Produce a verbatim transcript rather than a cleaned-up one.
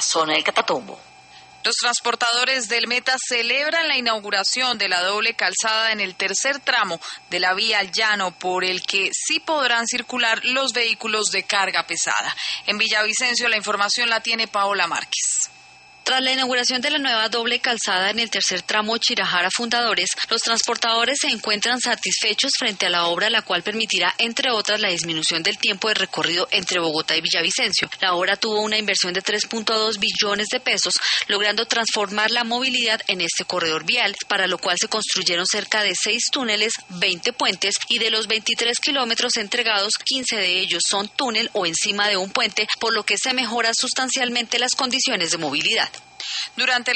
zona de Catatumbo. Los transportadores del Meta celebran la inauguración de la doble calzada en el tercer tramo de la vía al llano, por el que sí podrán circular los vehículos de carga pesada. En Villavicencio la información la tiene Paola Márquez. Tras la inauguración de la nueva doble calzada en el tercer tramo Chirajara Fundadores, los transportadores se encuentran satisfechos frente a la obra, la cual permitirá, entre otras, la disminución del tiempo de recorrido entre Bogotá y Villavicencio. La obra tuvo una inversión de tres punto dos billones de pesos, logrando transformar la movilidad en este corredor vial, para lo cual se construyeron cerca de seis túneles, veinte puentes, y de los veintitrés kilómetros entregados, quince de ellos son túnel o encima de un puente, por lo que se mejora sustancialmente las condiciones de movilidad. Durante